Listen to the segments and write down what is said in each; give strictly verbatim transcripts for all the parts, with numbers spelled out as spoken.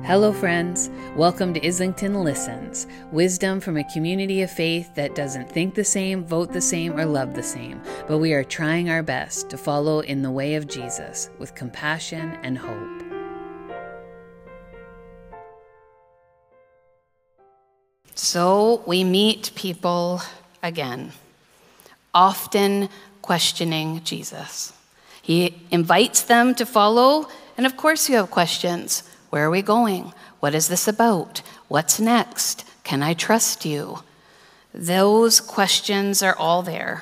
Hello, friends. Welcome to Islington Listens, wisdom from a community of faith that doesn't think the same, vote the same, or love the same, but we are trying our best to follow in the way of Jesus with compassion and hope. So we meet people again, often questioning Jesus. He invites them to follow, and of course you have questions. Where are we going? What is this about? What's next? Can I trust you? Those questions are all there.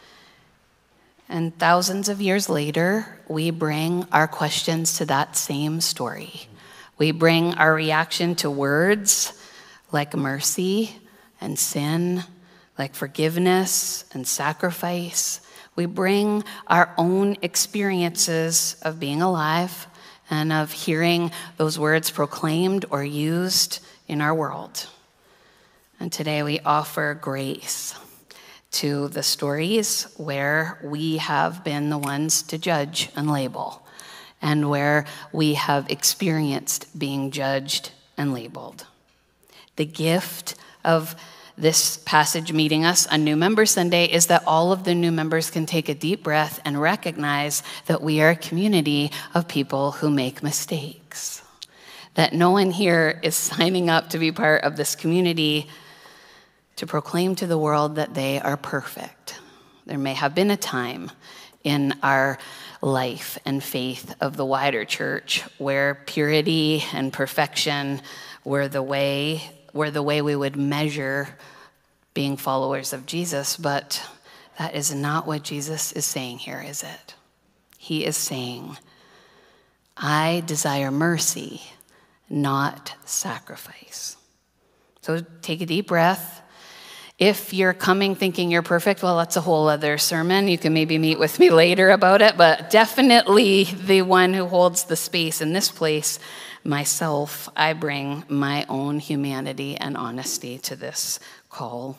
And thousands of years later, we bring our questions to that same story. We bring our reaction to words like mercy and sin, like forgiveness and sacrifice. We bring our own experiences of being alive and of hearing those words proclaimed or used in our world. And today we offer grace to the stories where we have been the ones to judge and label, and where we have experienced being judged and labeled. The gift of this passage meeting us on New Member Sunday is that all of the new members can take a deep breath and recognize that we are a community of people who make mistakes. That no one here is signing up to be part of this community to proclaim to the world that they are perfect. There may have been a time in our life and faith of the wider church where purity and perfection were the way were the way we would measure being followers of Jesus, but that is not what Jesus is saying here, is it? He is saying, I desire mercy, not sacrifice. So take a deep breath. If you're coming thinking you're perfect, well, that's a whole other sermon. You can maybe meet with me later about it, but definitely the one who holds the space in this place, myself, I bring my own humanity and honesty to this call.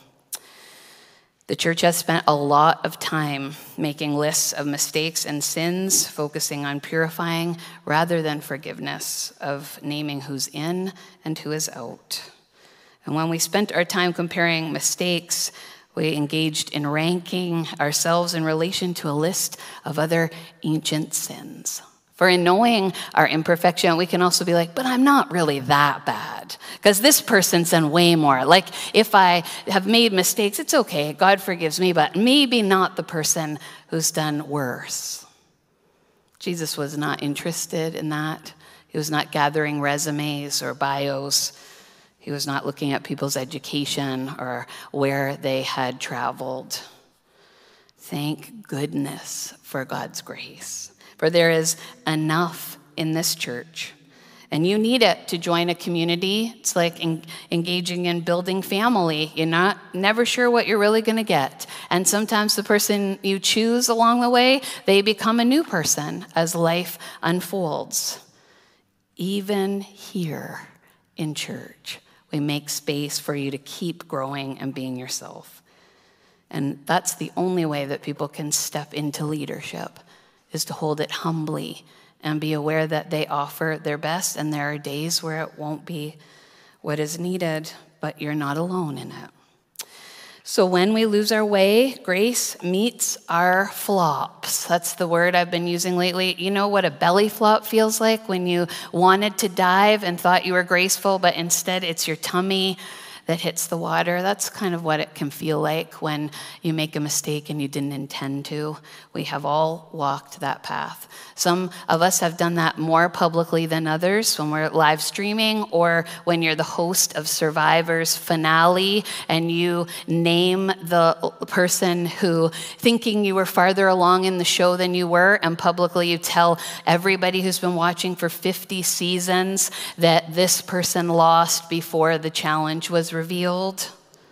The church has spent a lot of time making lists of mistakes and sins, focusing on purifying rather than forgiveness, of naming who's in and who is out. And when we spent our time comparing mistakes, we engaged in ranking ourselves in relation to a list of other ancient sins. For in knowing our imperfection, we can also be like, but I'm not really that bad, because this person's done way more. Like, if I have made mistakes, it's okay, God forgives me, but maybe not the person who's done worse. Jesus was not interested in that. He was not gathering resumes or bios. He was not looking at people's education or where they had traveled. Thank goodness for God's grace. For there is enough in this church, and you need it to join a community. It's like en- engaging in building family. You're not never sure what you're really going to get. And sometimes the person you choose along the way, they become a new person as life unfolds. Even here in church, we make space for you to keep growing and being yourself. And that's the only way that people can step into leadership, is to hold it humbly and be aware that they offer their best, and there are days where it won't be what is needed, but you're not alone in it. So when we lose our way, grace meets our flops. That's the word I've been using lately. You know what a belly flop feels like when you wanted to dive and thought you were graceful, but instead it's your tummy that hits the water? That's kind of what it can feel like when you make a mistake and you didn't intend to. We have all walked that path. Some of us have done that more publicly than others, when we're live streaming or when you're the host of Survivor's finale and you name the person who, thinking you were farther along in the show than you were, and publicly you tell everybody who's been watching for fifty seasons that this person lost before the challenge was revealed.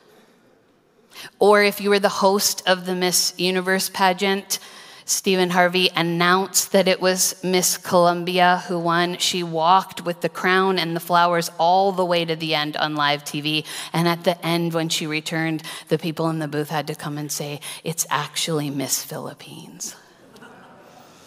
Or if you were the host of the Miss Universe pageant, Stephen Harvey announced that it was Miss Columbia who won. She walked with the crown and the flowers all the way to the end on live T V. And at the end, when she returned, the people in the booth had to come and say, "It's actually Miss Philippines."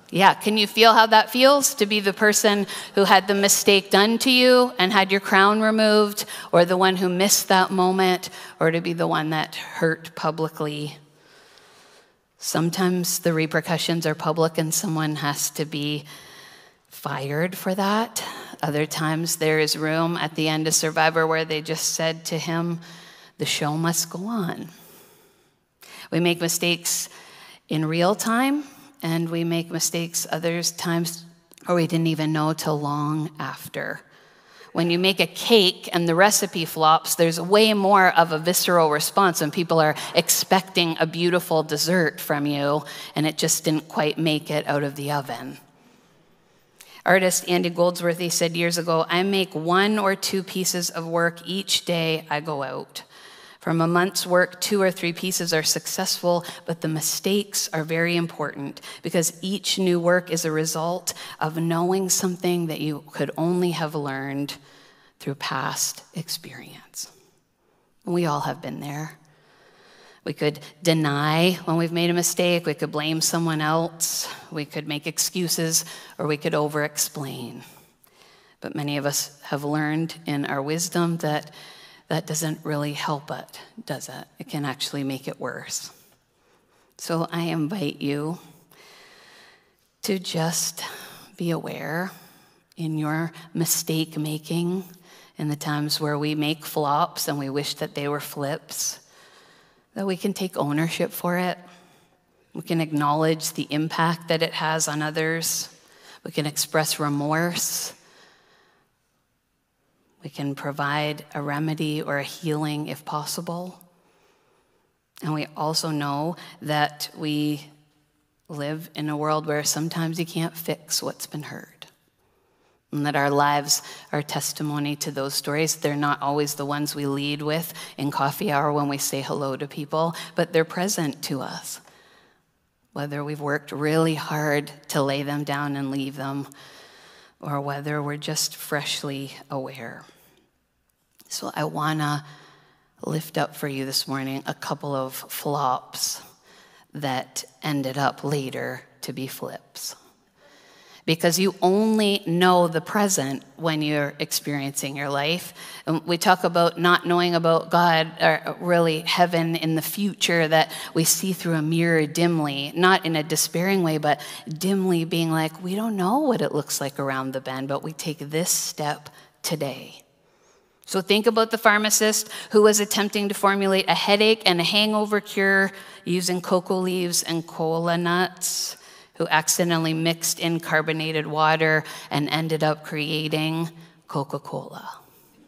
Yeah, can you feel how that feels to be the person who had the mistake done to you and had your crown removed, or the one who missed that moment, or to be the one that hurt publicly? Sometimes the repercussions are public and someone has to be fired for that. Other times there is room at the end of Survivor where they just said to him, the show must go on. We make mistakes in real time, and we make mistakes other times where we didn't even know till long after. When you make a cake and the recipe flops, there's way more of a visceral response when people are expecting a beautiful dessert from you and it just didn't quite make it out of the oven. Artist Andy Goldsworthy said years ago, I make one or two pieces of work each day I go out. From a month's work, two or three pieces are successful, but the mistakes are very important because each new work is a result of knowing something that you could only have learned through past experience. We all have been there. We could deny when we've made a mistake. We could blame someone else. We could make excuses, or we could over-explain. But many of us have learned in our wisdom that that doesn't really help it, does it? It can actually make it worse. So I invite you to just be aware in your mistake making, in the times where we make flops and we wish that they were flips, that we can take ownership for it. We can acknowledge the impact that it has on others. We can express remorse. We can provide a remedy or a healing if possible. And we also know that we live in a world where sometimes you can't fix what's been heard. And that our lives are testimony to those stories. They're not always the ones we lead with in coffee hour when we say hello to people, but they're present to us. Whether we've worked really hard to lay them down and leave them, or whether we're just freshly aware. So I want to lift up for you this morning a couple of flops that ended up later to be flips. Because you only know the present when you're experiencing your life. And we talk about not knowing about God, or really heaven in the future that we see through a mirror dimly, not in a despairing way, but dimly being like, we don't know what it looks like around the bend, but we take this step today. So think about the pharmacist who was attempting to formulate a headache and a hangover cure using cocoa leaves and cola nuts, who accidentally mixed in carbonated water and ended up creating Coca-Cola.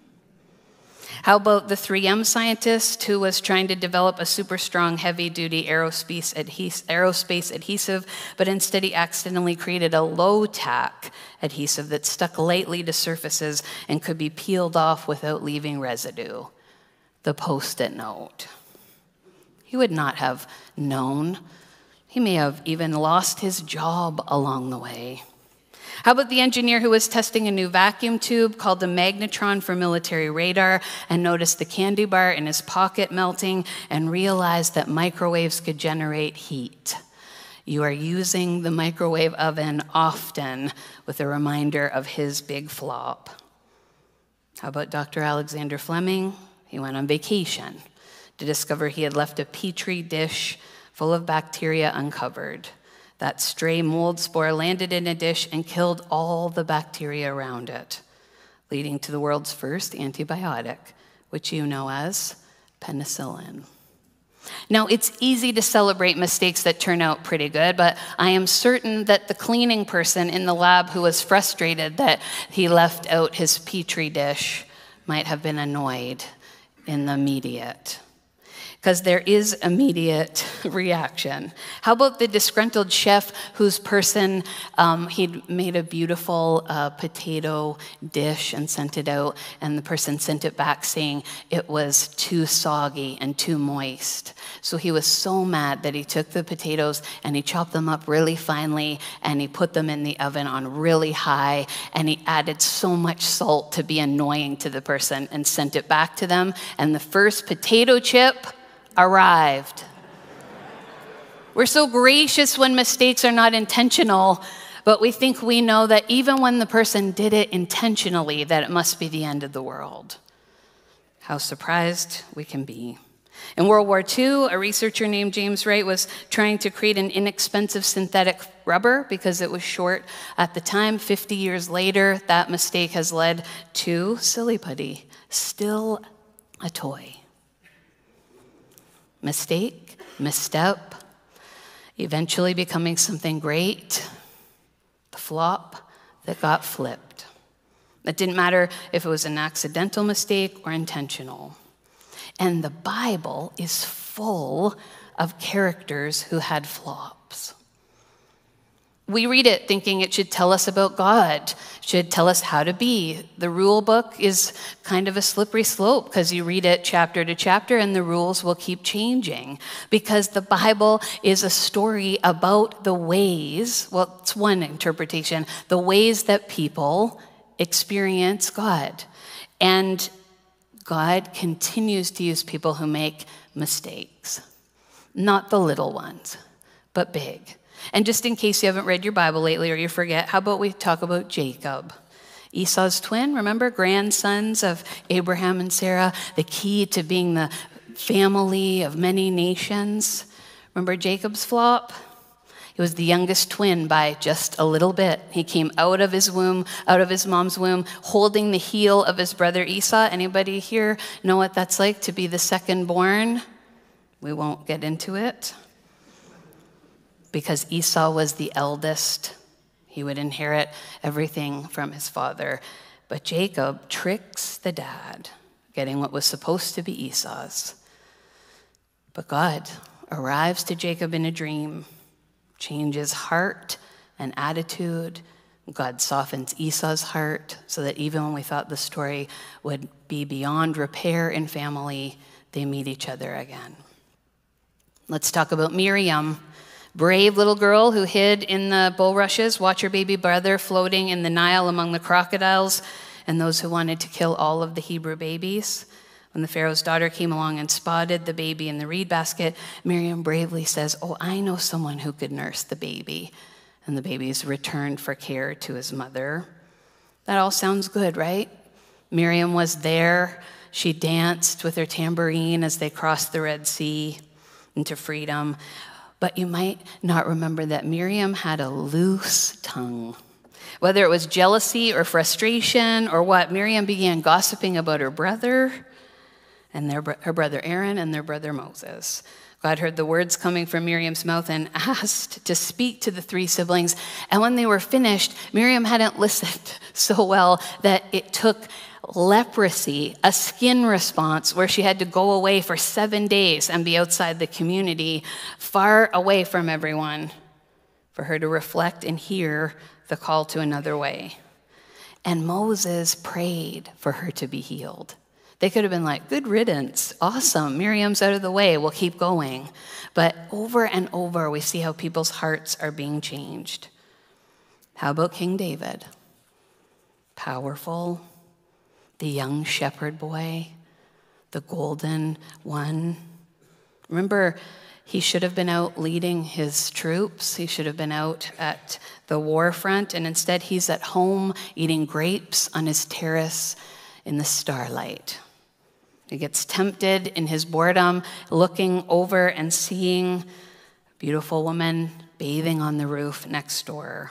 How about the three M scientist who was trying to develop a super strong, heavy-duty aerospace, adhes- aerospace adhesive, but instead he accidentally created a low-tack adhesive that stuck lightly to surfaces and could be peeled off without leaving residue? The Post-it note. He would not have known. He may have even lost his job along the way. How about the engineer who was testing a new vacuum tube called the magnetron for military radar and noticed the candy bar in his pocket melting and realized that microwaves could generate heat? You are using the microwave oven often with a reminder of his big flop. How about Doctor Alexander Fleming? He went on vacation to discover he had left a petri dish full of bacteria uncovered. That stray mold spore landed in a dish and killed all the bacteria around it, leading to the world's first antibiotic, which you know as penicillin. Now, it's easy to celebrate mistakes that turn out pretty good, but I am certain that the cleaning person in the lab who was frustrated that he left out his petri dish might have been annoyed in the immediate. Because there is immediate reaction. How about the disgruntled chef whose person, um, he'd made a beautiful uh, potato dish and sent it out, and the person sent it back saying it was too soggy and too moist. So he was so mad that he took the potatoes and he chopped them up really finely and he put them in the oven on really high, and he added so much salt to be annoying to the person and sent it back to them, and the first potato chip arrived. We're so gracious when mistakes are not intentional, but we think we know that even when the person did it intentionally, that it must be the end of the world. How surprised we can be. In World War Two, a researcher named James Wright was trying to create an inexpensive synthetic rubber because it was short at the time. fifty years later, that mistake has led to Silly Putty, still a toy. Mistake, misstep, eventually becoming something great, the flop that got flipped. It didn't matter if it was an accidental mistake or intentional. And the Bible is full of characters who had flops. We read it thinking it should tell us about God, should tell us how to be. The rule book is kind of a slippery slope because you read it chapter to chapter and the rules will keep changing because the Bible is a story about the ways, well, it's one interpretation, the ways that people experience God. And God continues to use people who make mistakes, not the little ones, but big. And just in case you haven't read your Bible lately or you forget, how about we talk about Jacob? Esau's twin, remember, grandsons of Abraham and Sarah, the key to being the family of many nations. Remember Jacob's flop? He was the youngest twin by just a little bit. He came out of his womb, out of his mom's womb, holding the heel of his brother Esau. Anybody here know what that's like to be the second born? We won't get into it. Because Esau was the eldest, he would inherit everything from his father. But Jacob tricks the dad, getting what was supposed to be Esau's. But God arrives to Jacob in a dream, changes heart and attitude. God softens Esau's heart so that even when we thought the story would be beyond repair in family, they meet each other again. Let's talk about Miriam, brave little girl who hid in the bulrushes, watch her baby brother floating in the Nile among the crocodiles and those who wanted to kill all of the Hebrew babies. When the Pharaoh's daughter came along and spotted the baby in the reed basket, Miriam bravely says, "Oh, I know someone who could nurse the baby." And the baby is returned for care to his mother. That all sounds good, right? Miriam was there. She danced with her tambourine as they crossed the Red Sea into freedom. But you might not remember that Miriam had a loose tongue. Whether it was jealousy or frustration or what, Miriam began gossiping about her brother and their, her brother Aaron and their brother Moses. God heard the words coming from Miriam's mouth and asked to speak to the three siblings. And when they were finished, Miriam hadn't listened so well that it took leprosy, a skin response where she had to go away for seven days and be outside the community, far away from everyone, for her to reflect and hear the call to another way. And Moses prayed for her to be healed. They could have been like, good riddance, awesome, Miriam's out of the way, we'll keep going. But over and over, we see how people's hearts are being changed. How about King David? Powerful, the young shepherd boy, the golden one. Remember, he should have been out leading his troops. He should have been out at the war front, and instead he's at home eating grapes on his terrace in the starlight. He gets tempted in his boredom, looking over and seeing a beautiful woman bathing on the roof next door.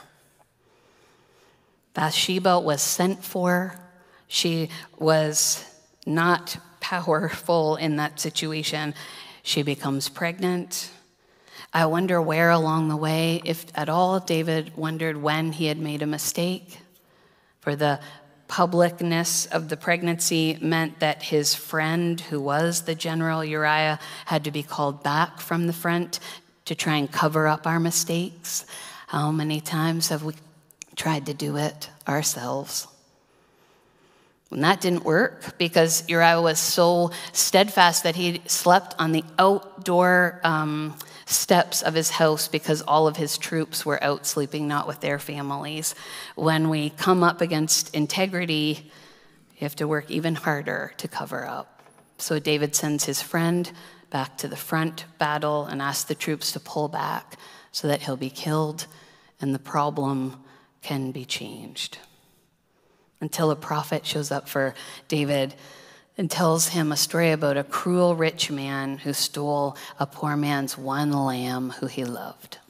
Bathsheba was sent for. She was not powerful in that situation. She becomes pregnant. I wonder where along the way, if at all, David wondered when he had made a mistake. For the publicness of the pregnancy meant that his friend, who was the general Uriah, had to be called back from the front to try and cover up our mistakes. How many times have we tried to do it ourselves? And that didn't work because Uriah was so steadfast that he slept on the outdoor um, steps of his house because all of his troops were out sleeping, not with their families. When we come up against integrity, you have to work even harder to cover up. So David sends his friend back to the front battle and asks the troops to pull back so that he'll be killed and the problem can be changed. Until a prophet shows up for David and tells him a story about a cruel rich man who stole a poor man's one lamb who he loved.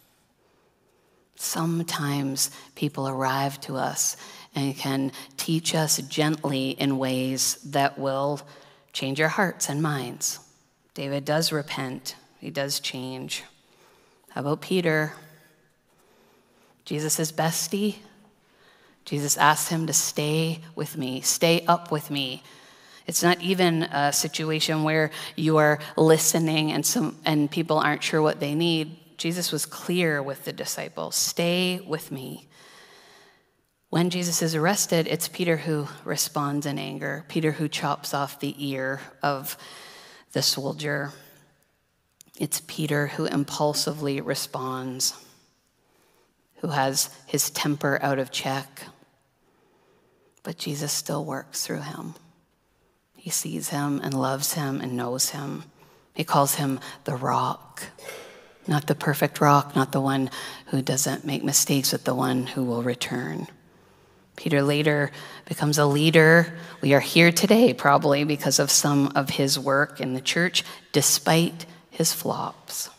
Sometimes people arrive to us and can teach us gently in ways that will change our hearts and minds. David does repent. He does change. How about Peter? Jesus' bestie. Jesus asks him to stay with me, stay up with me. It's not even a situation where you are listening and some and people aren't sure what they need. Jesus was clear with the disciples, stay with me. When Jesus is arrested, it's Peter who responds in anger, Peter who chops off the ear of the soldier. It's Peter who impulsively responds, who has his temper out of check. But Jesus still works through him. He sees him and loves him and knows him. He calls him the rock. Not the perfect rock, not the one who doesn't make mistakes, but the one who will return. Peter later becomes a leader. We are here today probably because of some of his work in the church, despite his flops.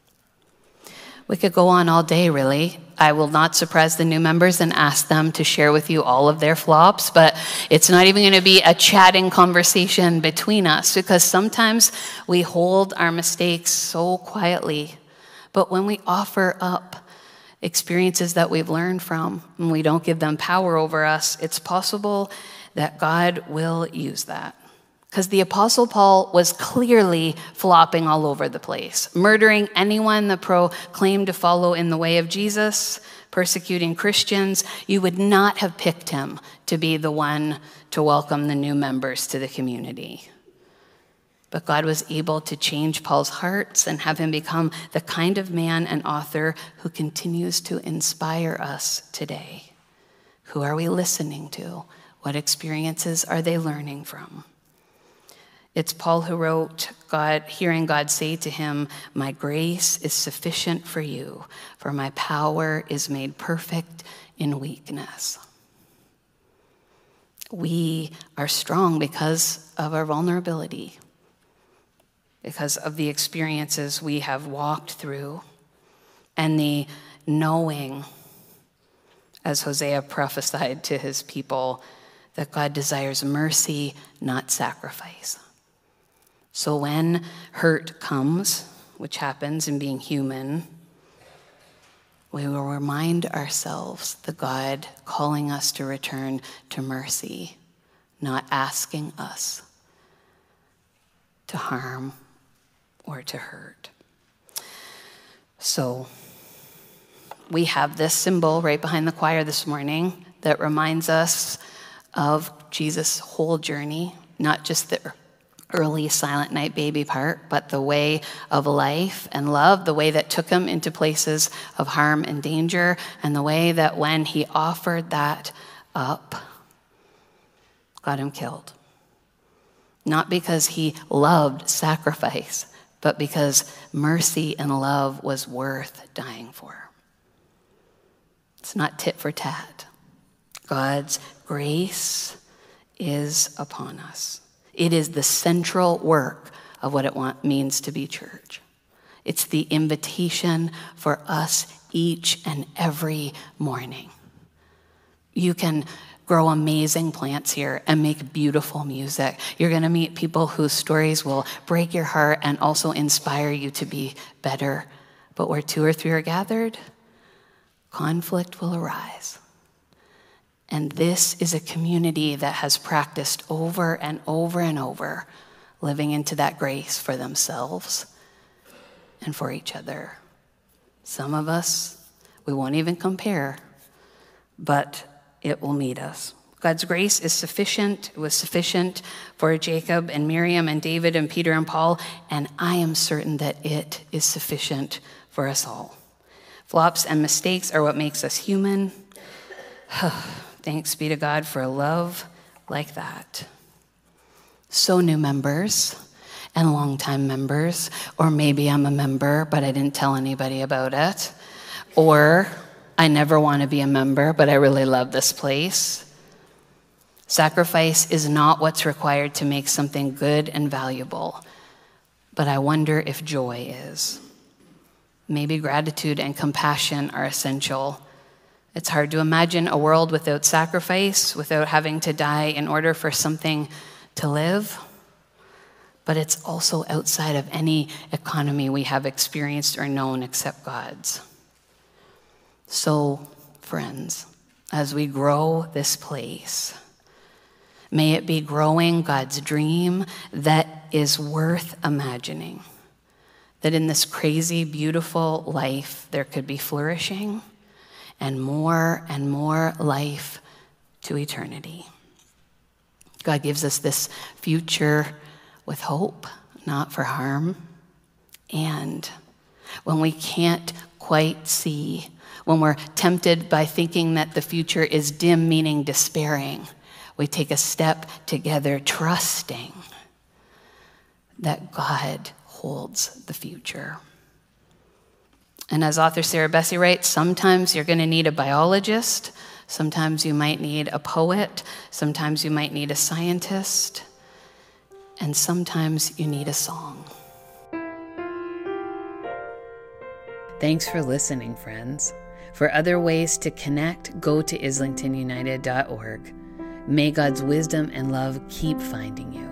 We could go on all day, really. I will not surprise the new members and ask them to share with you all of their flops, but it's not even going to be a chatting conversation between us because sometimes we hold our mistakes so quietly. But when we offer up experiences that we've learned from and we don't give them power over us, it's possible that God will use that. Because the Apostle Paul was clearly flopping all over the place, murdering anyone that proclaimed to follow in the way of Jesus, persecuting Christians. You would not have picked him to be the one to welcome the new members to the community. But God was able to change Paul's hearts and have him become the kind of man and author who continues to inspire us today. Who are we listening to? What experiences are they learning from? It's Paul who wrote, God, hearing God say to him, "My grace is sufficient for you, for my power is made perfect in weakness." We are strong because of our vulnerability, because of the experiences we have walked through, and the knowing, as Hosea prophesied to his people, that God desires mercy, not sacrifice. So when hurt comes, which happens in being human, we will remind ourselves the God calling us to return to mercy, not asking us to harm or to hurt. So we have this symbol right behind the choir this morning that reminds us of Jesus' whole journey, not just the early Silent Night baby part, but the way of life and love, the way that took him into places of harm and danger, and the way that when he offered that up, got him killed. Not because he loved sacrifice, but because mercy and love was worth dying for. It's not tit for tat. God's grace is upon us. It is the central work of what it want, means to be church. It's the invitation for us each and every morning. You can grow amazing plants here and make beautiful music. You're going to meet people whose stories will break your heart and also inspire you to be better. But where two or three are gathered, conflict will arise. And this is a community that has practiced over and over and over, living into that grace for themselves and for each other. Some of us, we won't even compare, but it will meet us. God's grace is sufficient. It was sufficient for Jacob and Miriam and David and Peter and Paul, and I am certain that it is sufficient for us all. Flops and mistakes are what makes us human. Thanks be to God for a love like that. So, new members, and longtime members, or maybe I'm a member, but I didn't tell anybody about it, or I never want to be a member, but I really love this place. Sacrifice is not what's required to make something good and valuable, but I wonder if joy is. Maybe gratitude and compassion are essential. It's hard to imagine a world without sacrifice, without having to die in order for something to live. But it's also outside of any economy we have experienced or known except God's. So, friends, as we grow this place, may it be growing God's dream that is worth imagining. That in this crazy, beautiful life, there could be flourishing and more and more life to eternity. God gives us this future with hope, not for harm. And when we can't quite see, when we're tempted by thinking that the future is dim, meaning despairing, we take a step together, trusting that God holds the future. And as author Sarah Bessey writes, sometimes you're going to need a biologist, sometimes you might need a poet, sometimes you might need a scientist, and sometimes you need a song. Thanks for listening, friends. For other ways to connect, go to islington united dot org. May God's wisdom and love keep finding you.